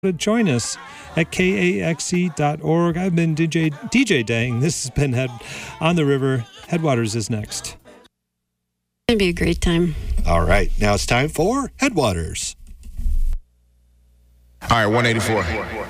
join us at kaxe.org. I've been DJ Dang. This has been On the River. Headwaters is next. It's going to be a great time. All right. Now it's time for Headwaters. All right, 184.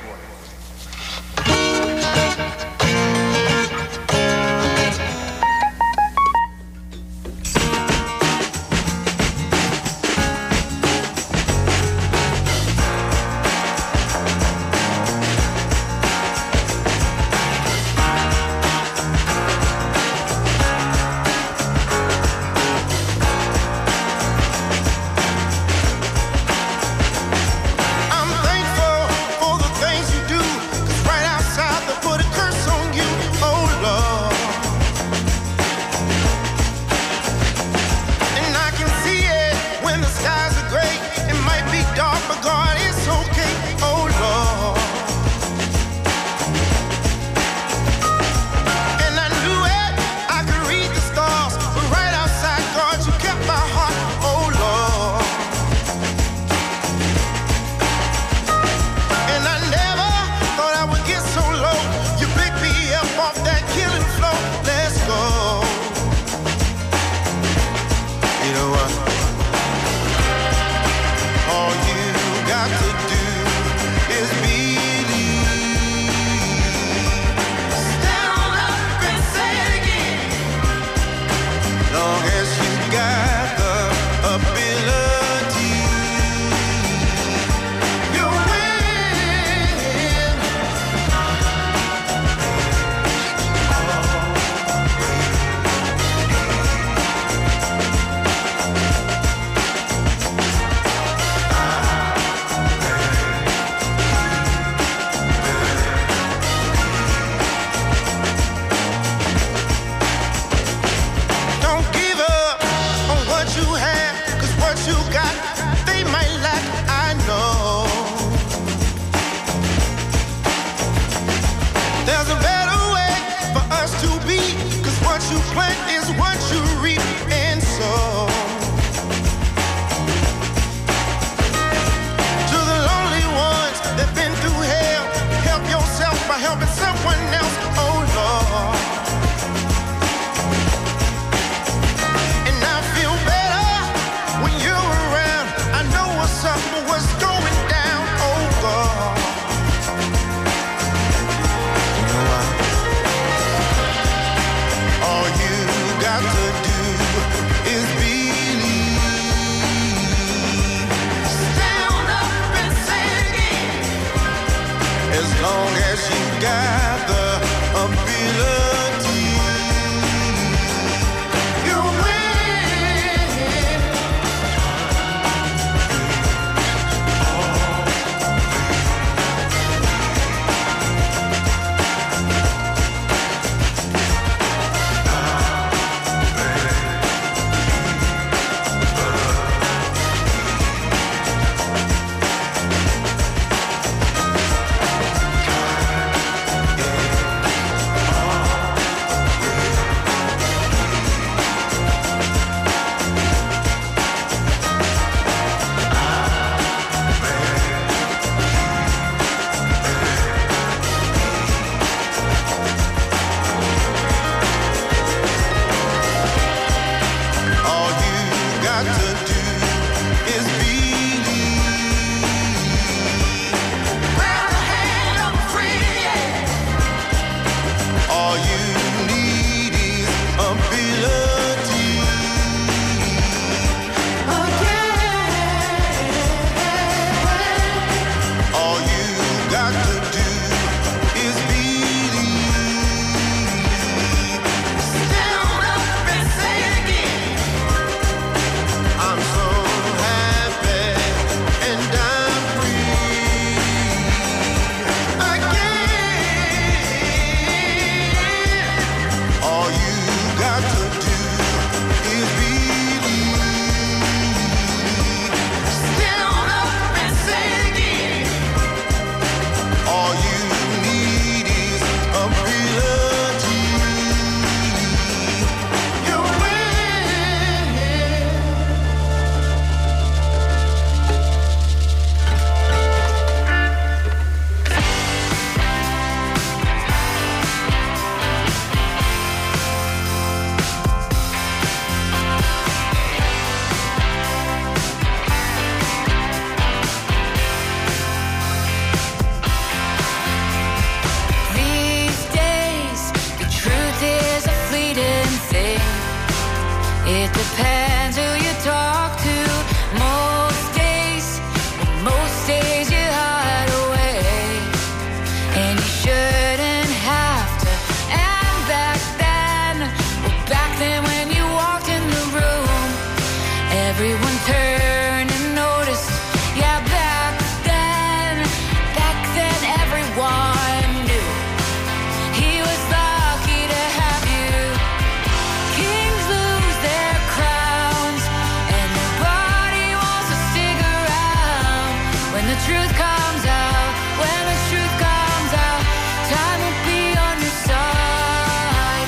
It depends who you talk to. Most days you hide away, and you shouldn't have to. And back then when you walked in the room, everyone turned and noticed. Yeah, back then everyone knew he was lucky to have you. Kings lose their crowns, and nobody wants to stick around. When the truth comes out, time will be on your side.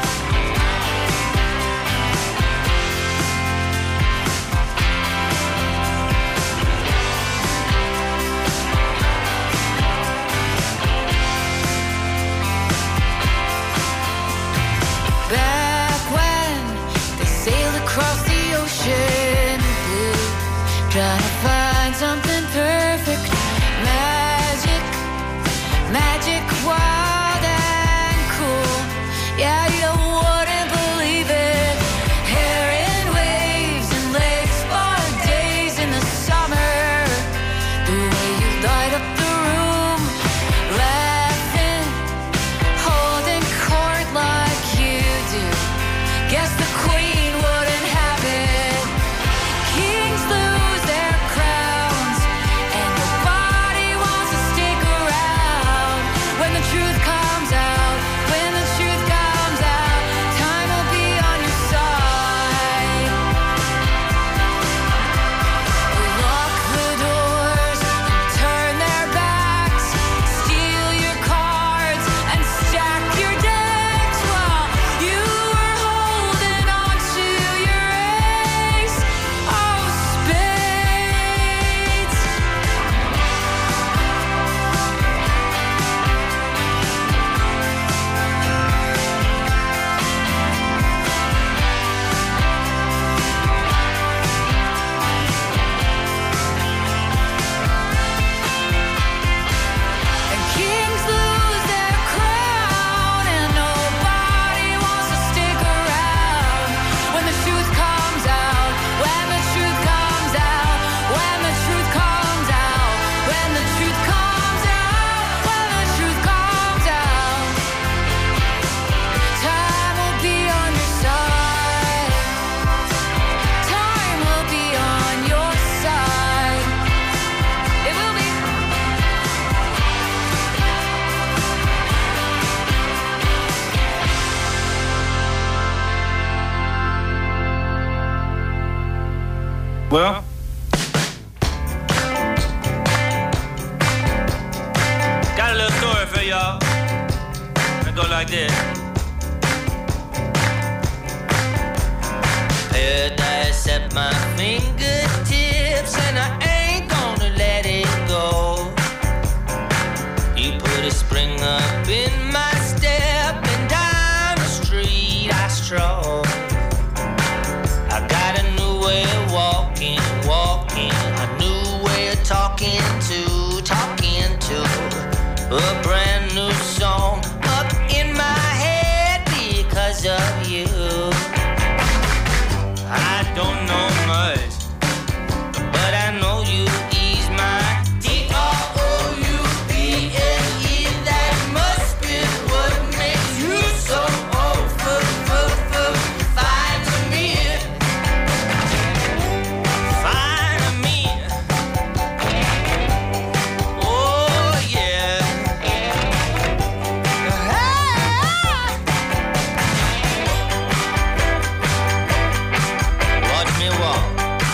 Back when they sailed across the ocean blue, trying to find something perfect. Magic, wild and cool. Yeah, you wouldn't believe it. Hair in waves and legs for days in the summer. The way you light up the room, laughing, holding court like you do. Guess the queen wouldn't have it. Kings lose their crowns, and nobody wants to stick around. When the truth comes out, time will be on your side. Lock the doors and turn their backs, steal your cards and stack your decks while you were holding on to your ace of spades. And kings lose their crown, and nobody wants to stick around. When the truth comes out, when the truth comes out, when the truth comes out, when the truth comes out, when the truth comes out, time will be on your side. Time will be on your side. It will be. Well, got a little story for y'all. It go like this. Paradise at my fingertips, and I ain't gonna let it go. You put a spring up in my step, and down the street I stroll. I got a new way of walking, a new way of talking to a brand new song up in my head because of you. I don't know much, but I know you ease my D-R-O-U-B-L-E. That must be what makes you so fine to me. Fine to me. Oh yeah. Watch me walk.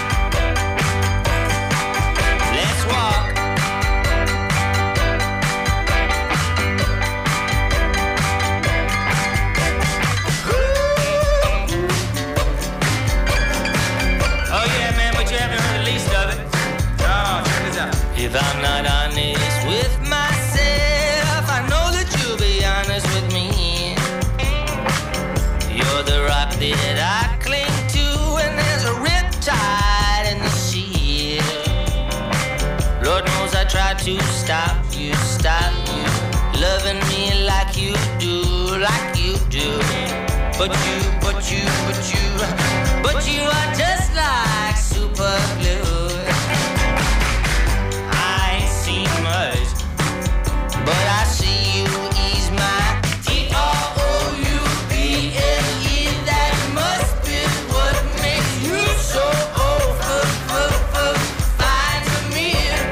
Let's walk. Oh yeah, man, but you haven't heard the least of it. Oh, check this out. If I'm not honest with myself, I know that you'll be honest with me. You're the rock that I cling to, and there's a riptide in the sea. Lord knows I tried to stop you, loving me like you do, But you are just like super glue. I ain't seen much, but I see you ease my T-R-O-U-B-L-E. That must be what makes you so fine to me.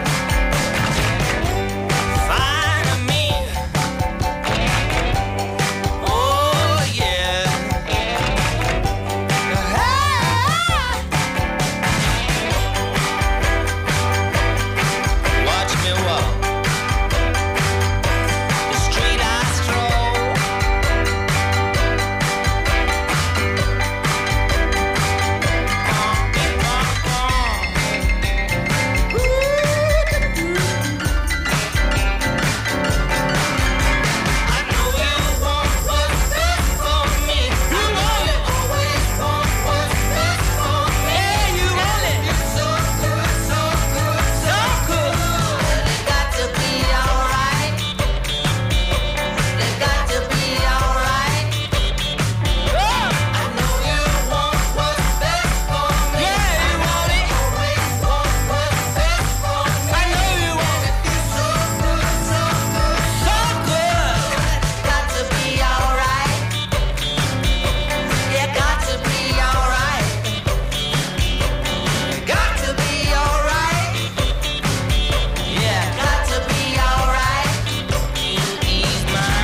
Fine to me. Oh yeah. Watch me walk the street I stroll. I know you want what's best for me. You want it. Always want what's best for me. Yeah, you want it. You're so good, so good, so good. But it got to be alright. It got to be alright. I know you want what's best for me. Yeah, you want it. Always want what's best for me. I know you want it. You're so good, so good, so good. Got to be alright. Yeah, got to be alright. Got to be alright. Yeah, got to be alright. You ease my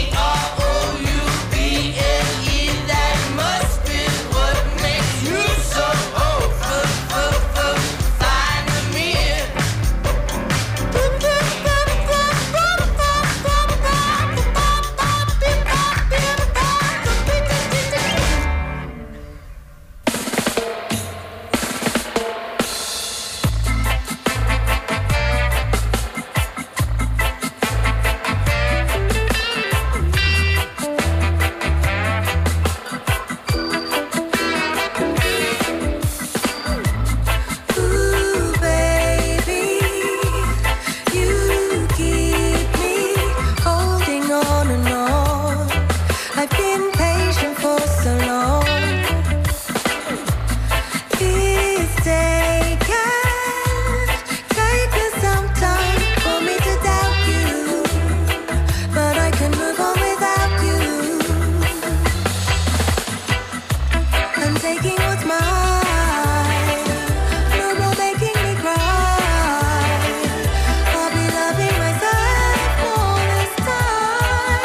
T-R-O-U-B-L-E. That must be what makes you so fine to me. Ooh, baby, you keep me holding on and on. I've been patient for so long. It's taken some time for me to doubt you, but I can move on without you. I'm taking what's mine. No more making me cry. I'll be loving myself all this time.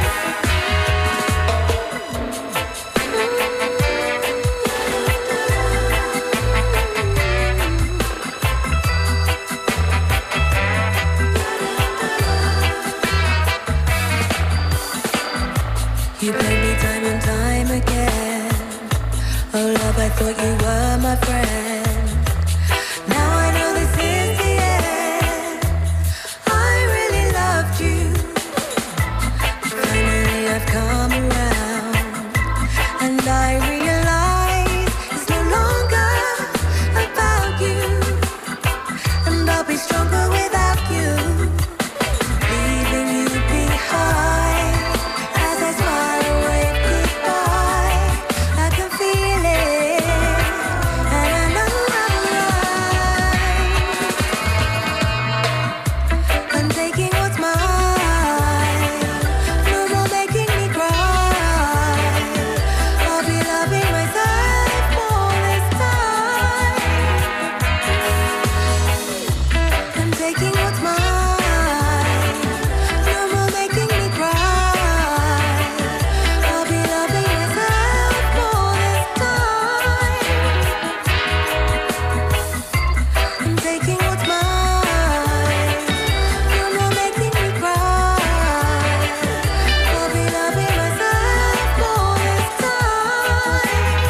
You played me time and time again. Oh love, I thought you were my friend. Now I know this is the end. I really loved you. Finally I've come around, and I realize it's no longer about you. And I'll be stronger without you, leaving you behind. As I smile and wave goodbye, I can feel it, and I know I'm right. I'm taking what's mine. No more making me cry. I'll be loving myself all this time. I'm taking what's mine. No more making me cry. I'll be loving myself all this time. I'm taking what's mine. No more making me cry. I'll be loving myself all this time.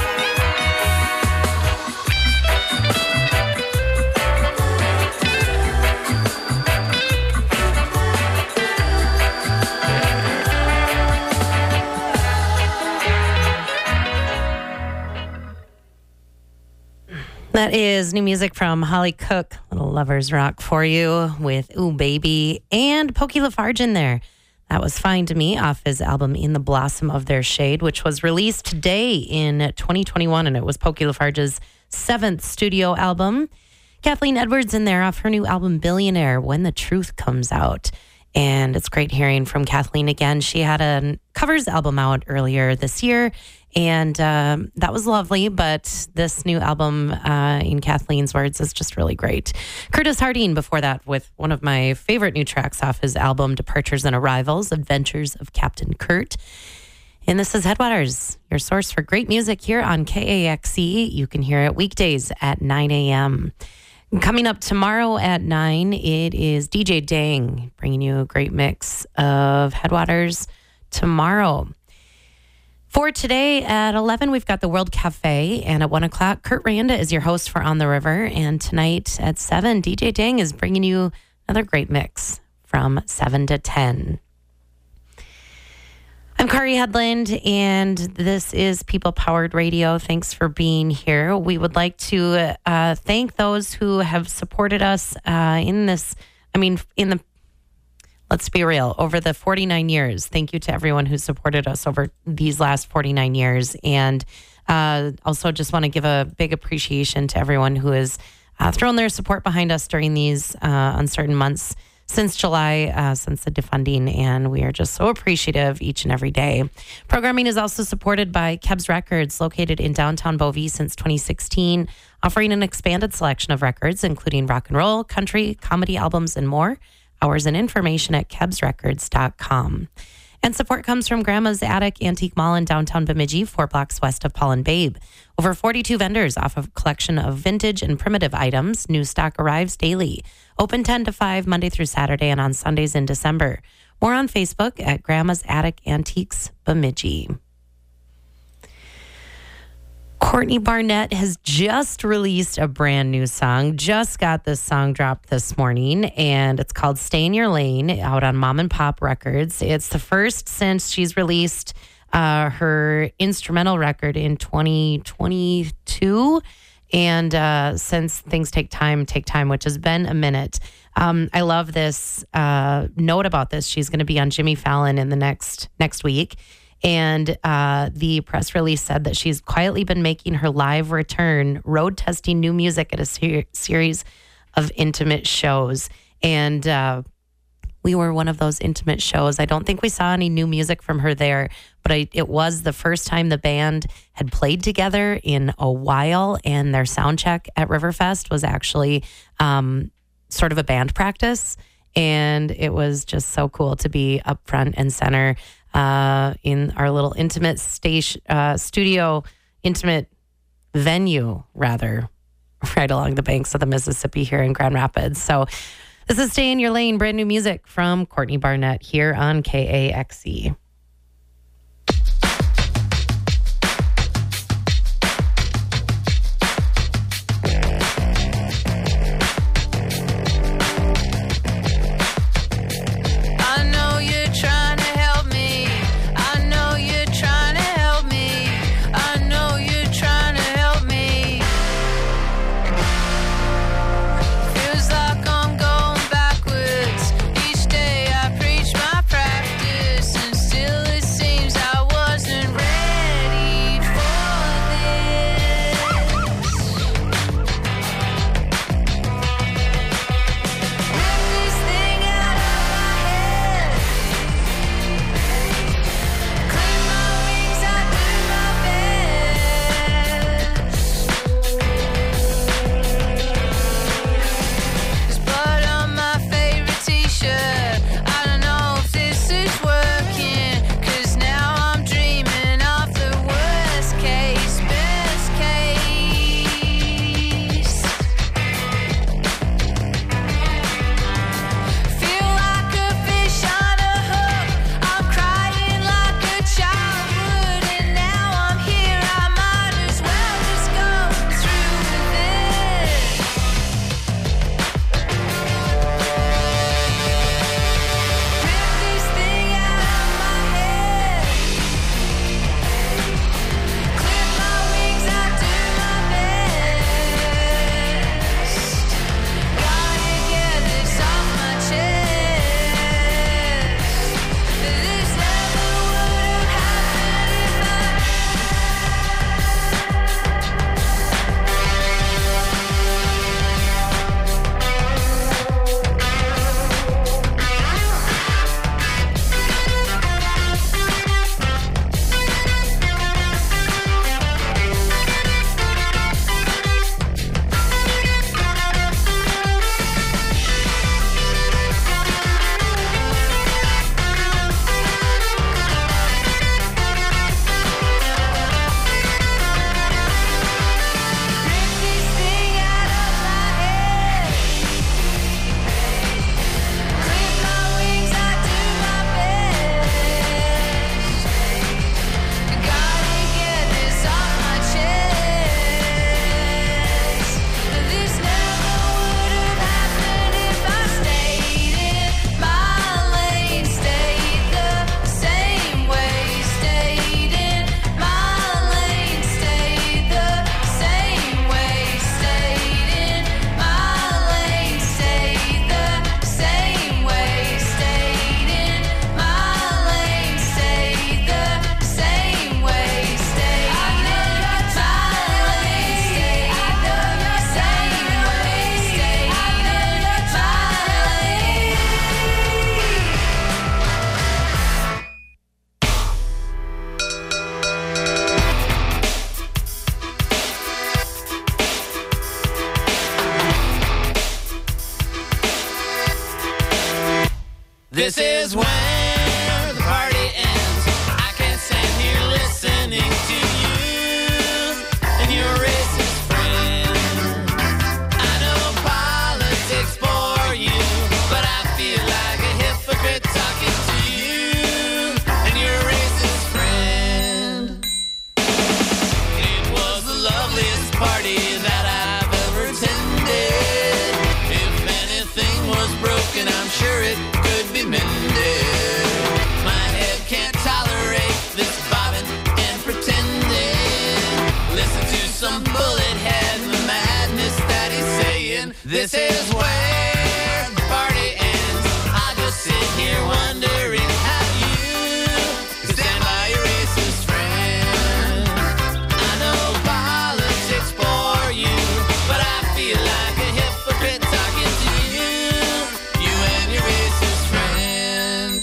That is new music from Holly Cook, Little Lovers Rock for you with Ooh Baby and Pokey Lafarge in there. That was Fine to Me off his album In the Blossom of Their Shade, which was released today in 2021, and it was Pokey Lafarge's 7th studio album. Kathleen Edwards in there off her new album Billionaire, When the Truth Comes Out. And it's great hearing from Kathleen again. She had a covers album out earlier this year, and that was lovely. But this new album, in Kathleen's words, is just really great. Curtis Harding before that with one of my favorite new tracks off his album, Departures and Arrivals, Adventures of Captain Kurt. And this is Headwaters, your source for great music here on KAXE. You can hear it weekdays at 9 a.m. Coming up tomorrow at 9, it is DJ Dang bringing you a great mix of Headwaters tomorrow. For today at 11, we've got the World Cafe, and at 1 o'clock, Kurt Randa is your host for On the River, and tonight at 7, DJ Dang is bringing you another great mix from 7 to 10. I'm Kari Headland, and this is People Powered Radio. Thanks for being here. We would like to thank those who have supported us let's be real, over the 49 years. Thank you to everyone who supported us over these last 49 years. And also just want to give a big appreciation to everyone who has thrown their support behind us during these uncertain months since July, since the defunding, and we are just so appreciative each and every day. Programming is also supported by Kebs Records, located in downtown Beauvais since 2016, offering an expanded selection of records, including rock and roll, country, comedy albums, and more. Hours and information at kebsrecords.com. And support comes from Grandma's Attic Antique Mall in downtown Bemidji, 4 blocks west of Paul and Babe. Over 42 vendors offer a collection of vintage and primitive items. New stock arrives daily. Open 10 to 5 Monday through Saturday and on Sundays in December. More on Facebook at Grandma's Attic Antiques Bemidji. Courtney Barnett has just released a brand new song. Just got this song dropped this morning, and it's called Stay in Your Lane, out on Mom and Pop Records. It's the first since she's released her instrumental record in 2022. And since Things Take Time, which has been a minute. I love this note about this. She's going to be on Jimmy Fallon in the next week. And the press release said that she's quietly been making her live return, road testing new music at a series of intimate shows. And we were one of those intimate shows. I don't think we saw any new music from her there, but it was the first time the band had played together in a while, and their sound check at Riverfest was actually sort of a band practice. And it was just so cool to be up front and center in our little intimate studio, intimate venue, rather, right along the banks of the Mississippi here in Grand Rapids. So this is Stay in Your Lane, brand new music from Courtney Barnett here on KAXE. Still This is where the party ends. I can't stand here listening to you and your racist friend. I know politics bore you, but I feel like a hypocrite talking to you and your racist friend. It was the loveliest party that I've ever attended. If anything was broken, I'm sure it could be mended. My head can't tolerate this bobbing and pretending. Listen to some bullet head and the madness that he's saying. This is where the party ends. I'll just sit here wondering how you stand by your racist friend. I know politics bore you, but I feel like a hypocrite talking to you and your racist friend.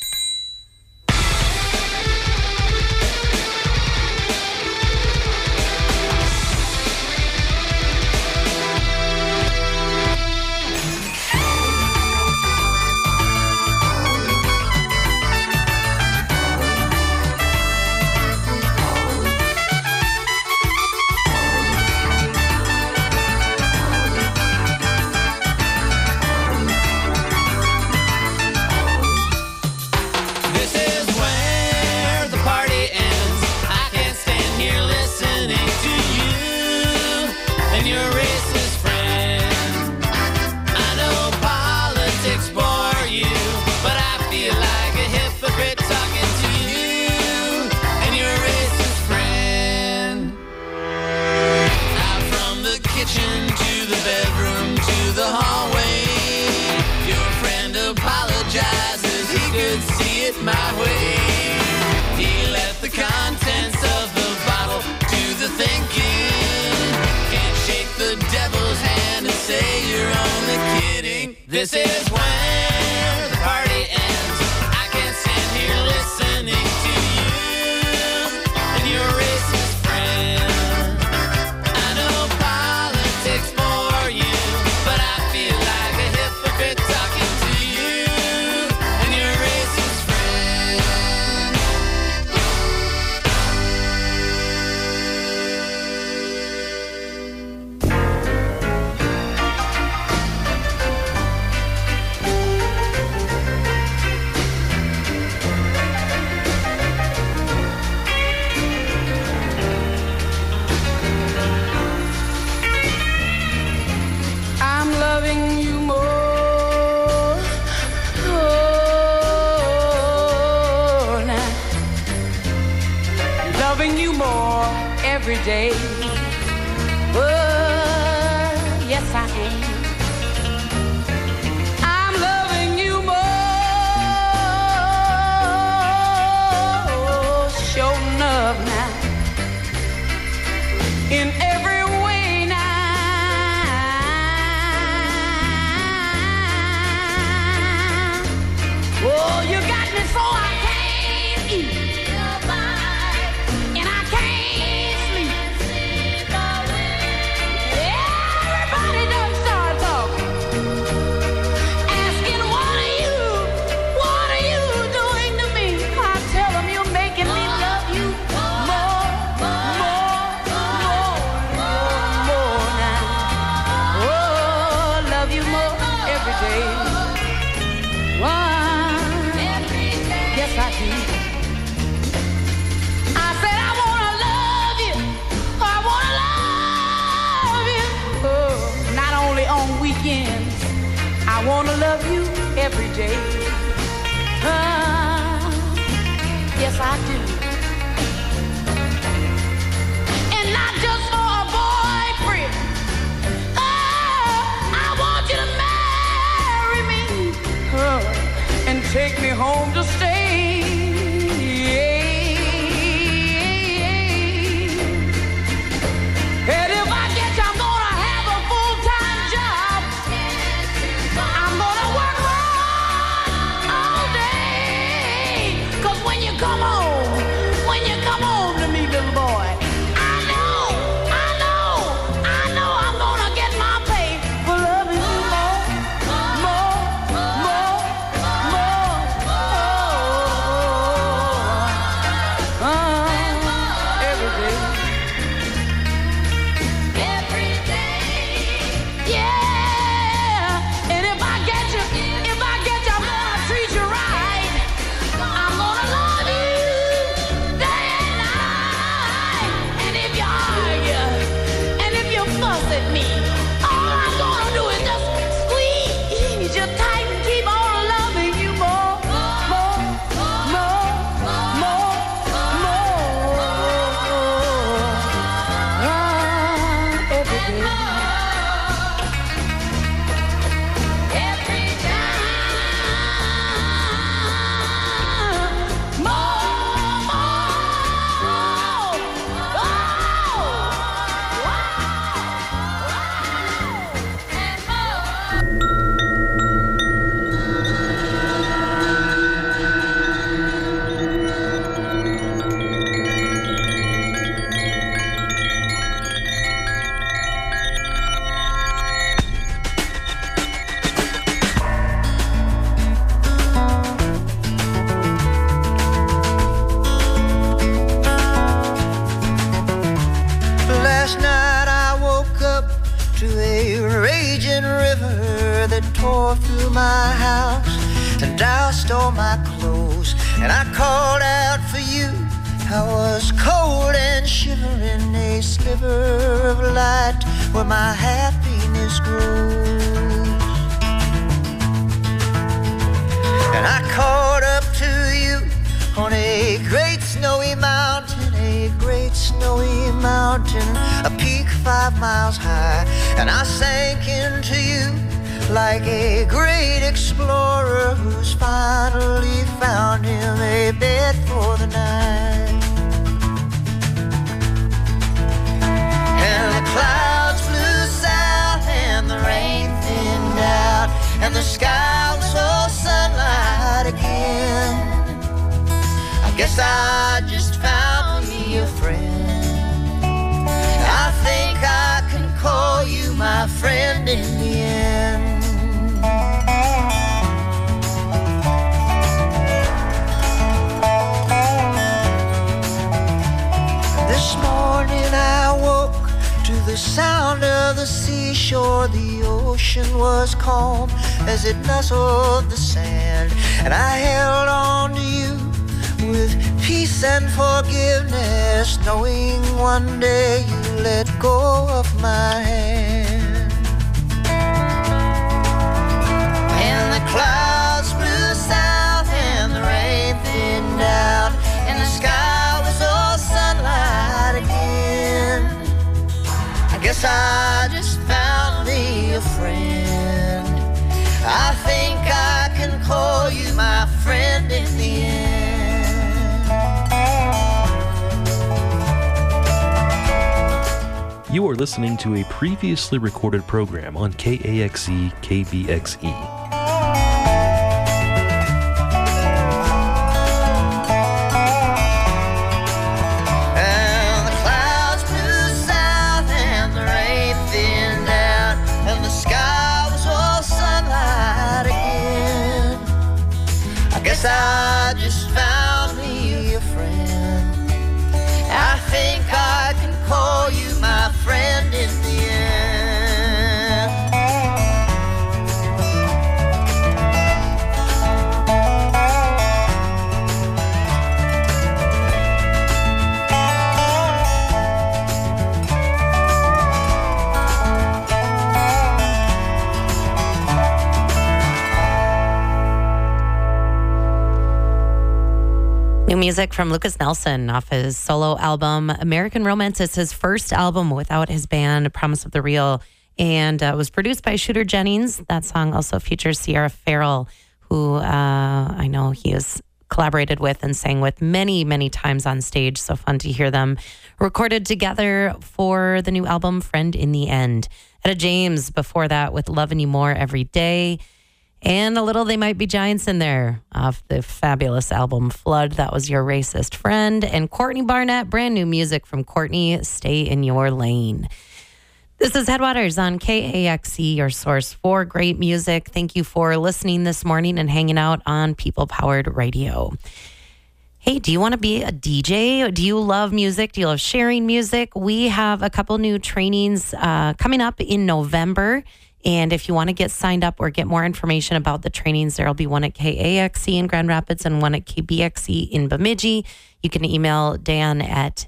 This is where the party ends. I can't stand here listening to you and your racist friend. I know politics bore you, but I feel like a hypocrite talking to you and your racist friend. Out from the kitchen to the bedroom to the hallway, your friend apologizes, he could see it my way. He left the contents of the bottle to the thinking. Can't shake the devil's hand and say you're only kidding. This is where the party ends. I can't stand here listening to you and your racist friend. I know politics bore you, but I feel like a hypocrite talking to you and your racist friend. I'm loving you more, now. Loving you more every day. Yes, I am. I'm loving you more, sure enough now. In every way now. Oh, you got me so I can't eat, and I can't sleep. Everybody done start talking, asking what are you doing to me? I tell them you're making me love you more now. Oh, love you more every day. Yes, I do. I said I wanna love you. I wanna love you. Oh, not only on weekends. I wanna love you every day. Yes, I do. And not just for a boyfriend. Oh, I want you to marry me. Oh, and take me home to stay. And if I get you, I'm gonna have a full-time job. I'm gonna work hard all day. 'Cause when you come home to me, little boy, I know I'm gonna get my pay for loving you more. my house and doused all my clothes, and I called out for you. I was cold and shivering, a sliver of light where my happiness grows. And I caught up to you on a great snowy mountain, a great snowy mountain, a peak 5 miles high. And I sank into you like a great explorer who's finally found him a bed for the night. And the clouds flew south and the rain thinned out and the sky was all sunlight again. I guess I just found me a friend. I think I can call you my friend in the end. This morning I woke to the sound of the seashore. The ocean was calm as it nuzzled the sand, and I held on to you with peace and forgiveness, knowing one day you let go of my hand. And the clouds flew south and the rain thinned out and the sky was all sunlight again. I guess I just found me a friend. I think I can call you my friend in the end. You are listening to a previously recorded program on KAXE KBXE. I just found me a friend. I think I can call you my friend in the New music from Lucas Nelson off his solo album, American Romance. It's his first album without his band, Promise of the Real, and it was produced by Shooter Jennings. That song also features Sierra Farrell, who I know he has collaborated with and sang with many, many times on stage. So fun to hear them recorded together for the new album, Friend in the End. Etta James before that with Loving You More Every Day. And a little They Might Be Giants in there off the fabulous album Flood. That was Your Racist Friend. And Courtney Barnett, brand new music from Courtney, Stay in Your Lane. This is Headwaters on KAXE, your source for great music. Thank you for listening this morning and hanging out on People Powered Radio. Hey, do you want to be a DJ? Do you love music? Do you love sharing music? We have a couple new trainings coming up in November. And if you want to get signed up or get more information about the trainings, there'll be one at KAXE in Grand Rapids and one at KBXE in Bemidji. You can email Dan at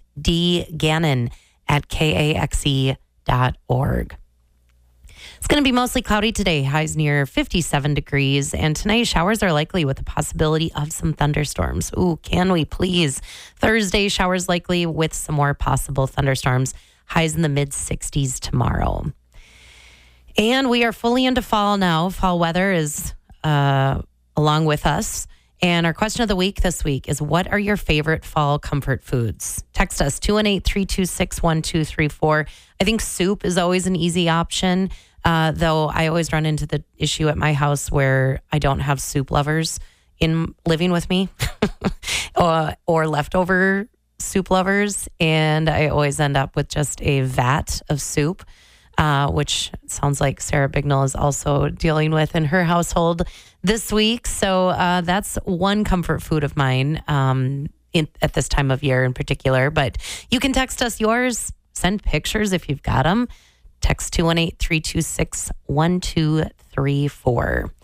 dgannon@kaxe.org. It's going to be mostly cloudy today, highs near 57 degrees. And tonight, showers are likely with the possibility of some thunderstorms. Ooh, can we please? Thursday, showers likely with some more possible thunderstorms. Highs in the mid-60s tomorrow. And we are fully into fall now. Fall weather is along with us. And our question of the week this week is, what are your favorite fall comfort foods? Text us 218-326-1234. I think soup is always an easy option, though I always run into the issue at my house where I don't have soup lovers in living with me or leftover soup lovers. And I always end up with just a vat of soup. Which sounds like Sarah Bignell is also dealing with in her household this week. So that's one comfort food of mine at this time of year in particular. But you can text us yours, send pictures if you've got them. Text 218-326-1234. We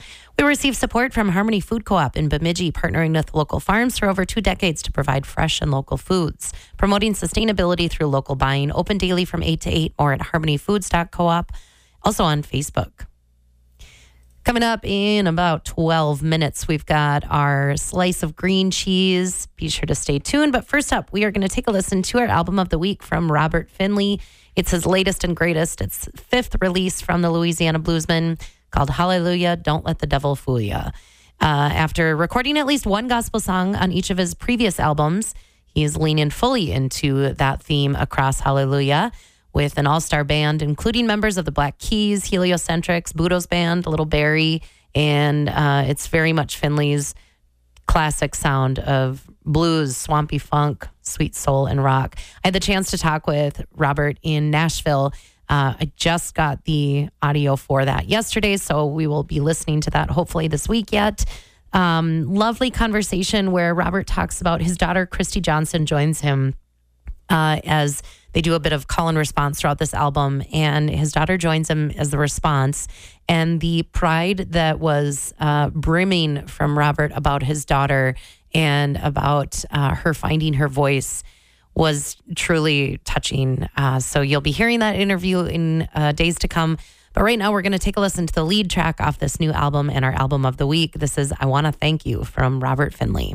We receive support from Harmony Food Co-op in Bemidji, partnering with local farms for over 2 decades to provide fresh and local foods, promoting sustainability through local buying, open daily from 8 to 8 or at harmonyfoods.coop, also on Facebook. Coming up in about 12 minutes, we've got our slice of green cheese. Be sure to stay tuned. But first up, we are going to take a listen to our album of the week from Robert Finley. It's his latest and greatest. It's 5th release from the Louisiana bluesman, called Hallelujah, Don't Let the Devil Fool Ya. After recording at least one gospel song on each of his previous albums, he is leaning fully into that theme across Hallelujah with an all-star band, including members of the Black Keys, Heliocentrics, Budo's Band, Little Barry, and it's very much Finley's classic sound of blues, swampy funk, sweet soul, and rock. I had the chance to talk with Robert in Nashville. I just got the audio for that yesterday, so we will be listening to that hopefully this week yet. Lovely conversation where Robert talks about his daughter, Christy Johnson, joins him as they do a bit of call and response throughout this album, and his daughter joins him as the response. And the pride that was brimming from Robert about his daughter and about her finding her voice was truly touching. So you'll be hearing that interview in days to come. But right now we're going to take a listen to the lead track off this new album and our album of the week. This is I Want to Thank You from Robert Finley.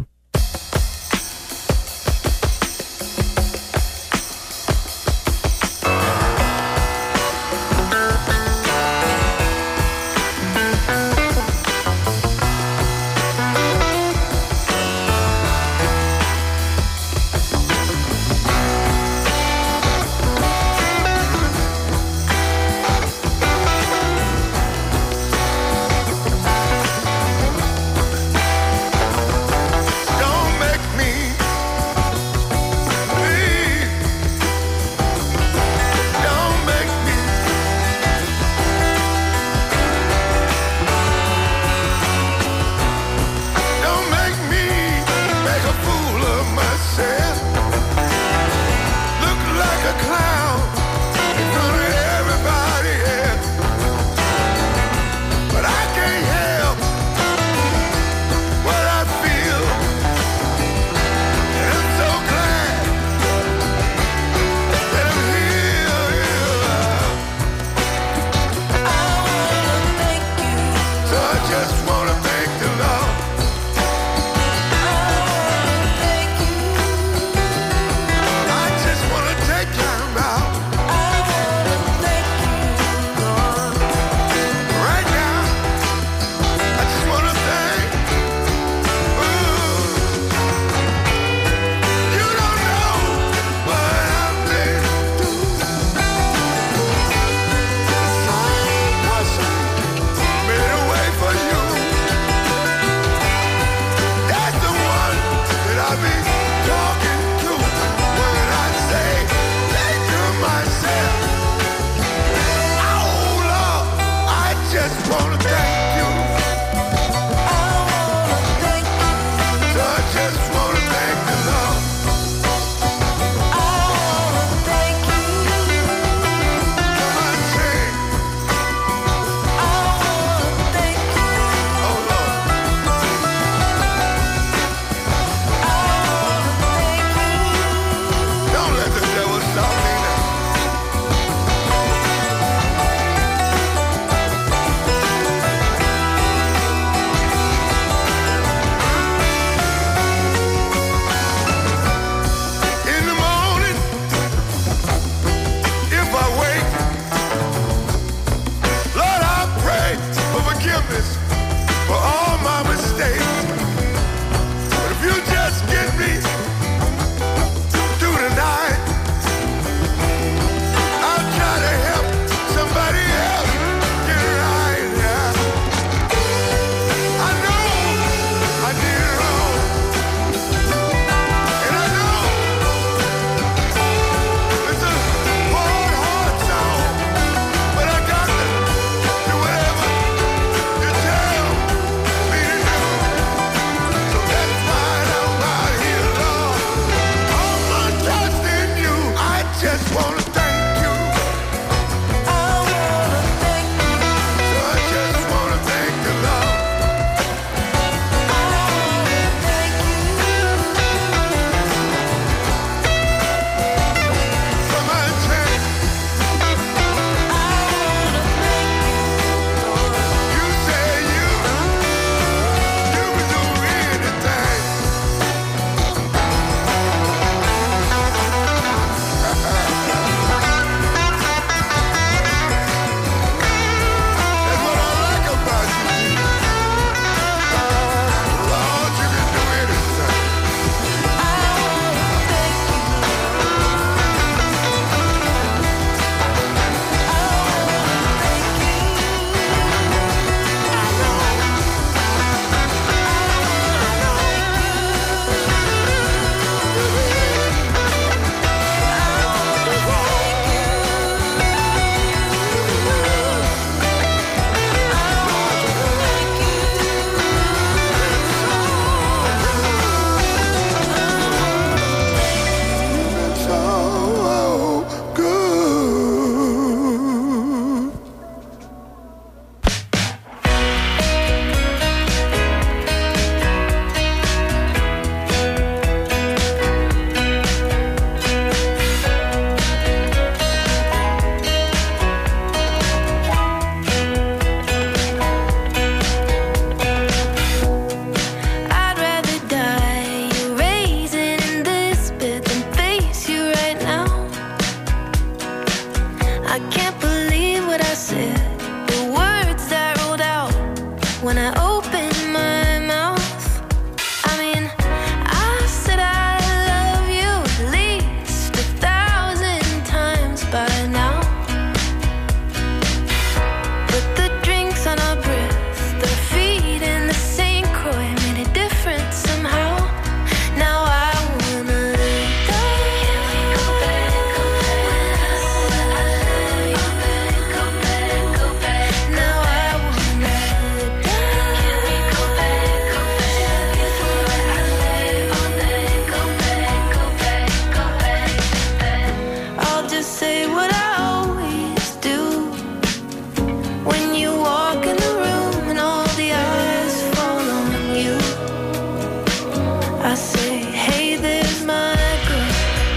I say, hey, there's my girl.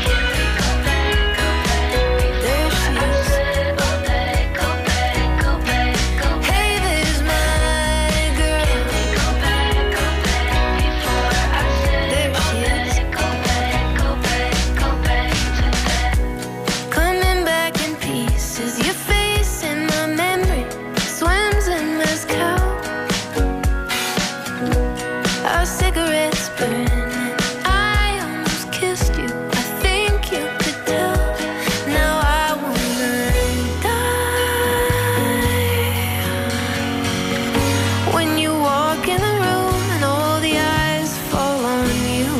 There she is. Hey, there's my girl. There she is. Coming back in pieces. Your face in my memory swims in mezcal. Our cigarettes burning. I almost kissed you. I think you could tell. Now I wanna die. When you walk in the room and all the eyes fall on you,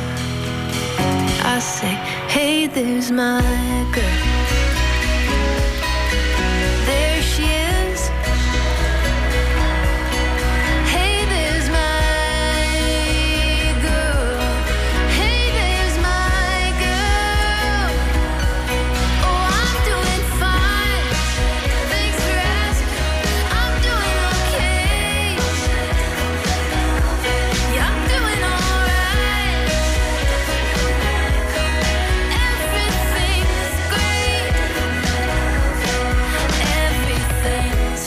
I say, hey, there's my girl. There she is. Hey, there's my girl. Hey, there's my girl. Oh, I'm doing fine. Thanks for asking. I'm doing okay. Yeah, I'm doing alright. Everything's great. Everything's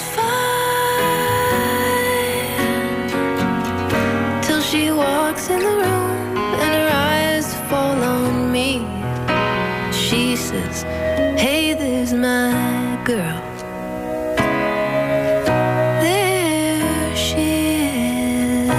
fine. Till she walks in the room and her eyes fall on me. She says, hey, there's my girl. There she is.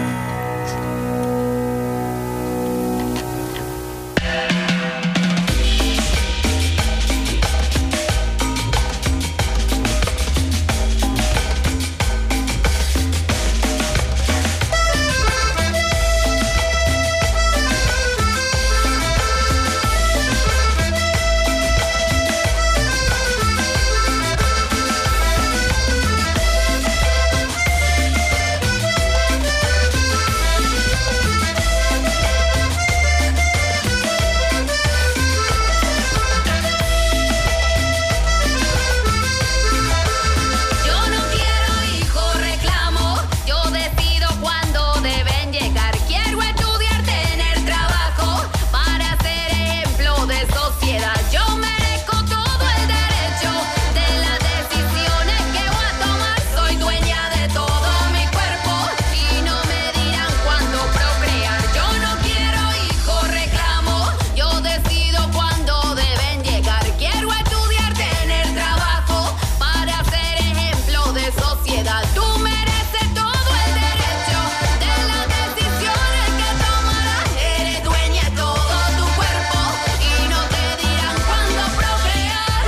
Yo no quiero hijo reclamo, yo decido cuándo deben llegar. Quiero estudiar, tener trabajo para ser ejemplo de sociedad. Yo merezco todo el derecho de las decisiones que voy a tomar. Soy dueña de todo mi cuerpo y no me dirán cuándo procrear. Yo no quiero hijo reclamo, yo decido cuándo deben llegar. Quiero estudiar, tener trabajo para ser ejemplo de sociedad. Tú mereces todo el derecho de las decisiones que tomarás. Eres dueña de todo tu cuerpo y no te dirán cuándo procrear.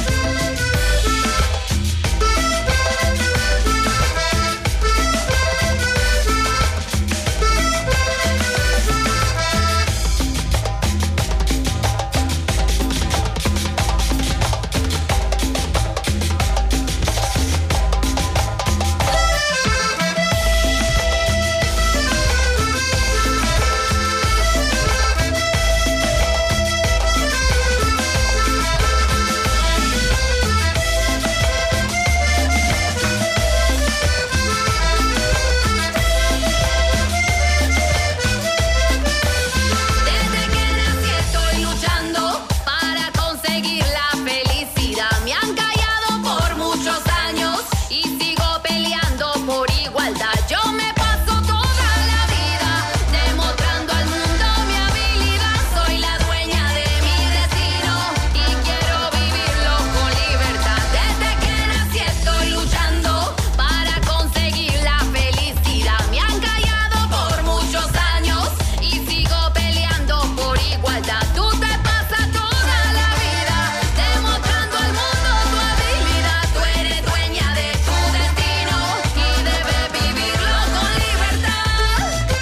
Desde que nací estoy luchando para conseguir la felicidad. Me han callado por muchos años y sigo peleando por igualdad. Yo me paso toda la vida demostrando al mundo mi habilidad. Soy la dueña de mi destino y quiero vivirlo con libertad. Desde que nací estoy luchando para conseguir la felicidad. Me han callado por muchos años y sigo peleando por igualdad. Tú te pasas toda la vida demostrando al mundo tu habilidad. Tú eres dueña de tu destino y debes vivirlo con libertad.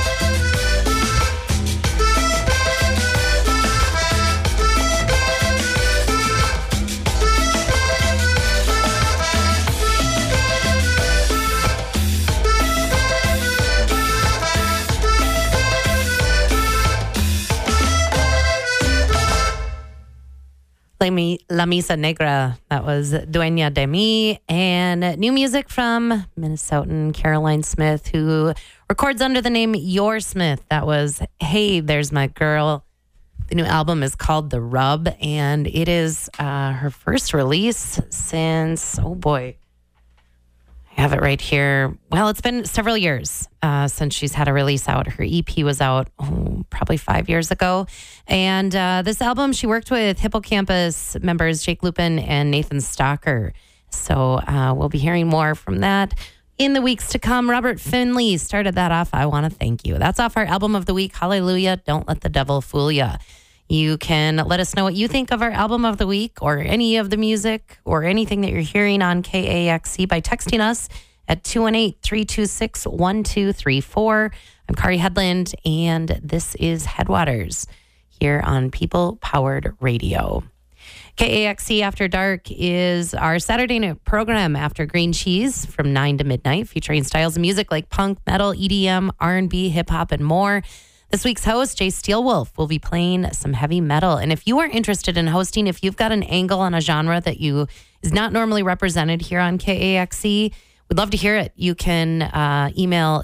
La Misa Negra. That was Dueña de Mi. And new music from Minnesotan Caroline Smith, who Records under the name Your Smith. That was Hey, There's My Girl. The new album is called The Rub, and it is her first release since, oh boy, I have it right here. Well, it's been several years since she's had a release out. Her EP was out probably 5 years ago. And this album, she worked with Hippocampus members Jake Lupin and Nathan Stalker. So we'll be hearing more from that in the weeks to come. Robert Finley started that off. I want to thank you. That's off our album of the week, Hallelujah, Don't Let the Devil Fool Ya. You can let us know what you think of our album of the week or any of the music or anything that you're hearing on KAXC by texting us at 218-326-1234. I'm Kari Headland, and this is Headwaters here on People Powered Radio. KAXC After Dark is our Saturday night program after Green Cheese from 9 to midnight, featuring styles of music like punk, metal, EDM, R&B, hip-hop, and more. This week's host, Jay Steelwolf, will be playing some heavy metal. And if you are interested in hosting, if you've got an angle on a genre that is not normally represented here on KAXC, we'd love to hear it. You can email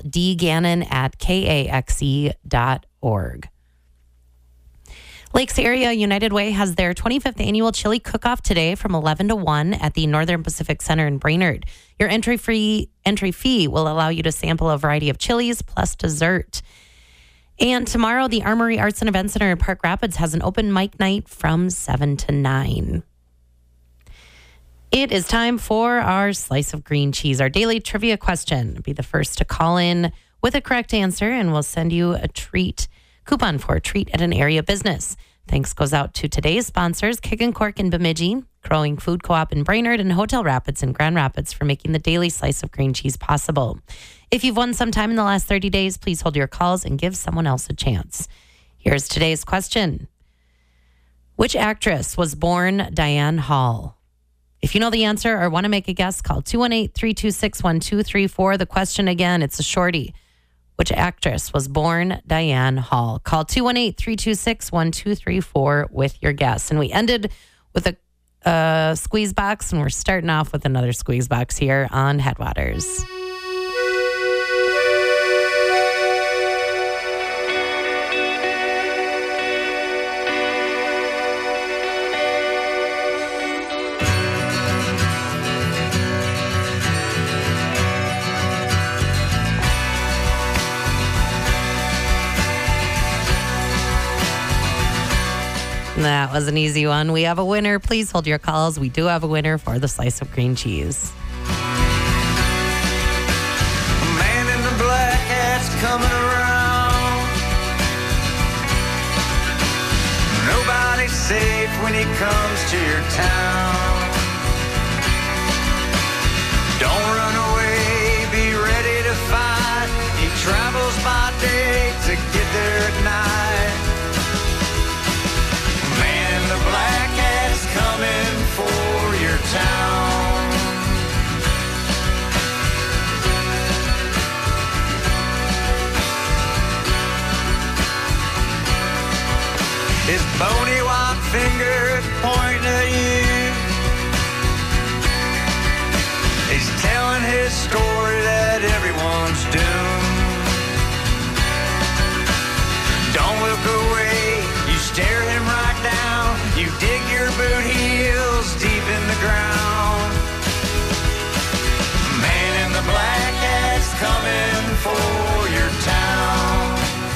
dgannon@kaxc.org. Lakes Area United Way has their 25th annual chili cook-off today from 11 to 1 at the Northern Pacific Center in Brainerd. Your entry fee will allow you to sample a variety of chilies plus dessert. And tomorrow, the Armory Arts and Event Center in Park Rapids has an open mic night from 7 to 9. It is time for our Slice of Green Cheese, our daily trivia question. Be the first to call in with a correct answer, and we'll send you a coupon for a treat at an area business. Thanks goes out to today's sponsors, Kick and Cork in Bemidji, Growing Food Co-op in Brainerd, and Hotel Rapids in Grand Rapids for making the daily Slice of Green Cheese possible. If you've won sometime in the last 30 days, please hold your calls and give someone else a chance. Here's today's question. Which actress was born Diane Hall? If you know the answer or want to make a guess, call 218-326-1234. The question again, it's a shorty. Which actress was born Diane Hall? Call 218-326-1234 with your guess. And we ended with a squeeze box, and we're starting off with another squeeze box here on Headwaters. That was an easy one. We have a winner. Please hold your calls. We do have a winner for the Slice of Green Cheese. A man in the black hat's coming around. Nobody's safe when he comes to your town. Don't run away, be ready to fight. He travels by day to get there at night. The black hat's coming for your town. His bony white finger pointing at you. He's telling his story that everyone's doomed. Don't look away, you stare him right down. You dig your boot heels deep in the ground. Man in the black hat's coming for your town.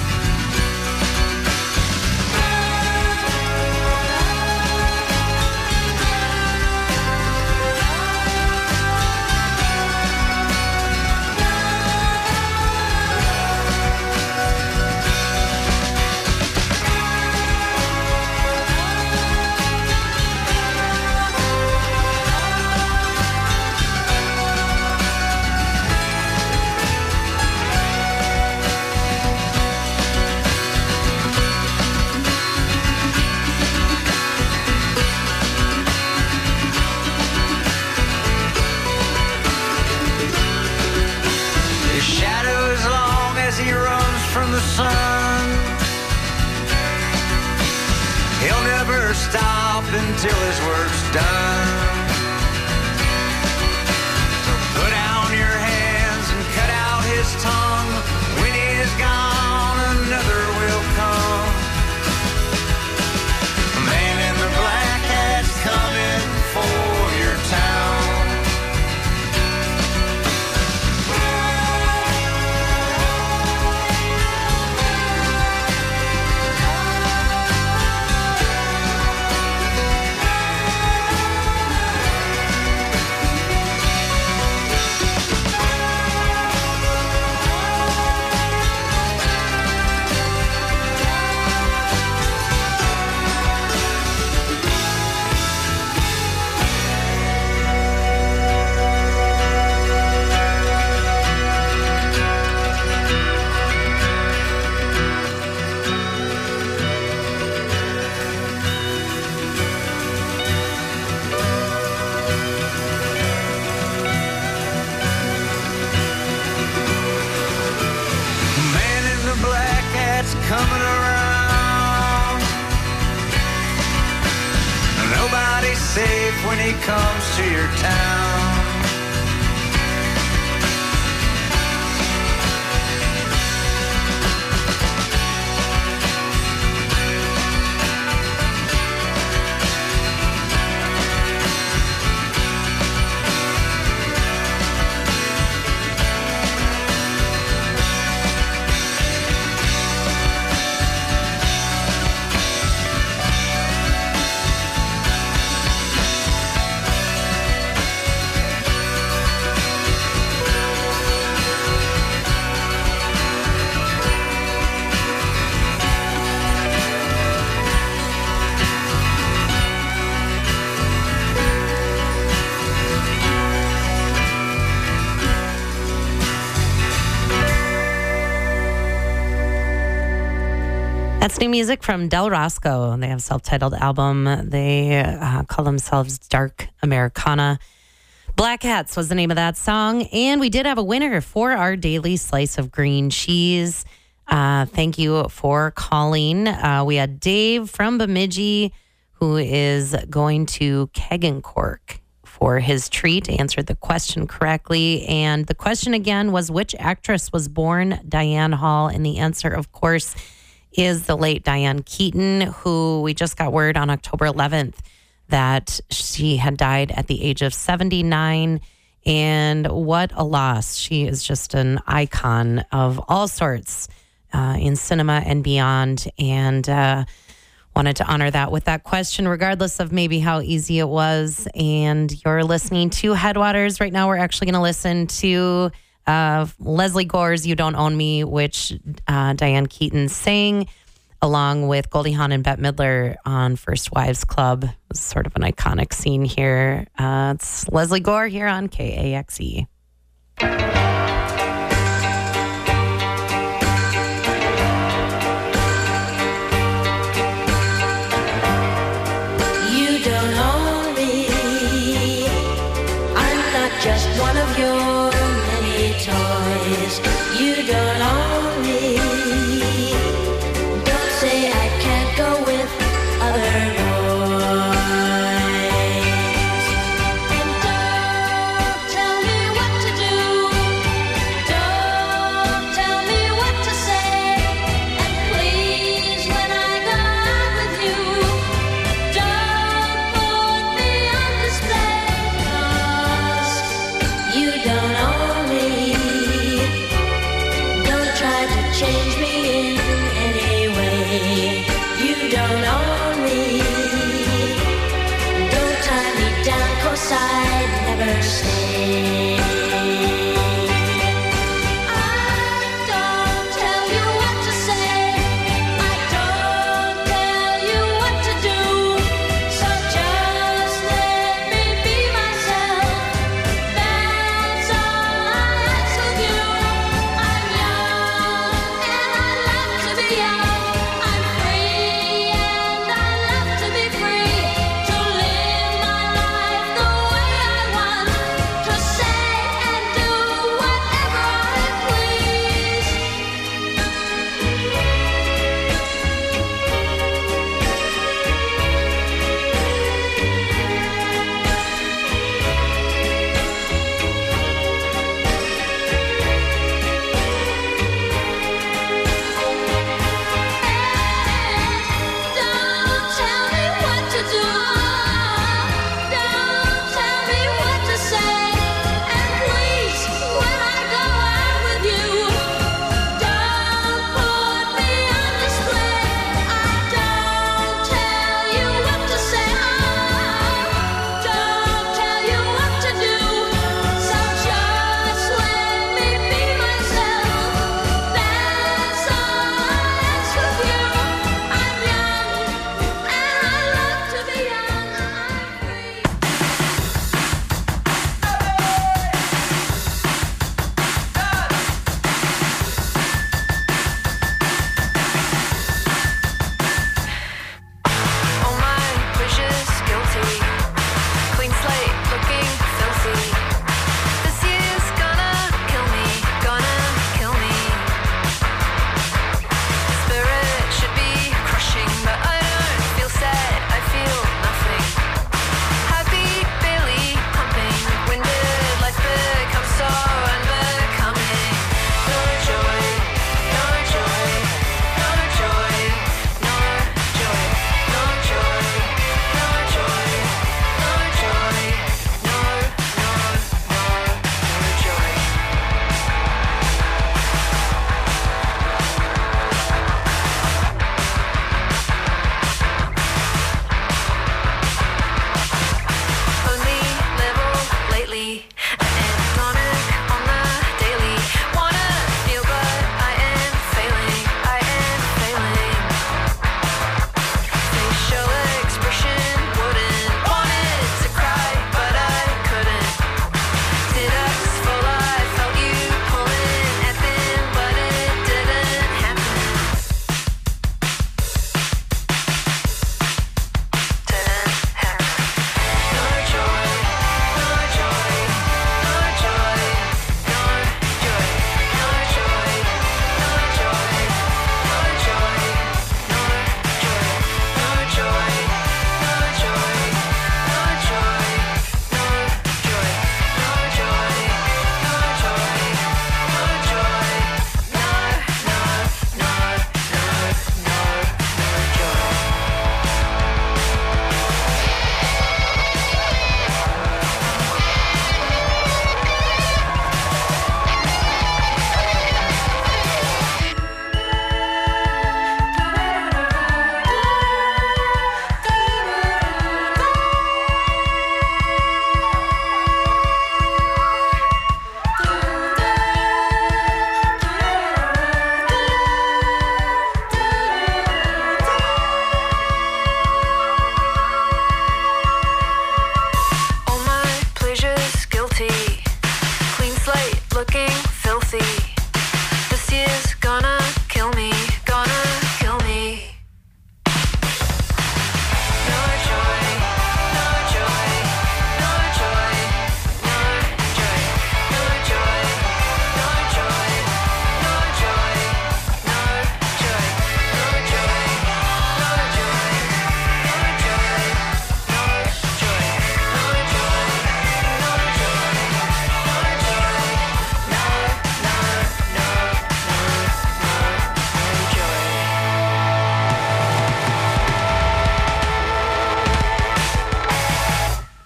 Sun. He'll never stop until his work's done. So put down your hands and cut out his tongue. When safe when he comes to your town. That's new music from Del Roscoe. They have a self-titled album. They call themselves Dark Americana. Black Hats was the name of that song. And we did have a winner for our daily slice of green cheese. Thank you for calling. We had Dave from Bemidji, who is going to Kegancork for his treat, answered the question correctly. And the question again was, which actress was born Diane Hall? And the answer, of course, is the late Diane Keaton, who we just got word on October 11th that she had died at the age of 79. And what a loss. She is just an icon of all sorts in cinema and beyond. And wanted to honor that with that question, regardless of maybe how easy it was. And you're listening to Headwaters. Right now, we're actually going to listen to Leslie Gore's You Don't Own Me, which Diane Keaton sang along with Goldie Hawn and Bette Midler on First Wives Club. It was sort of an iconic scene here. It's Leslie Gore here on KAXE. You don't own me. I'm not just one of your many toys. You don't own me. Don't say I can't go with other boys. And don't tell me what to do.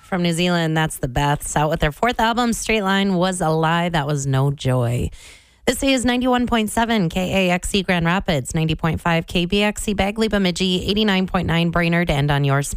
from New Zealand. That's the Beths out with their fourth album, Straight Line Was a Lie. That was No Joy. This is 91.7 KAXE Grand Rapids, 90.5 KBXE Bagley Bemidji, 89.9 Brainerd, and on your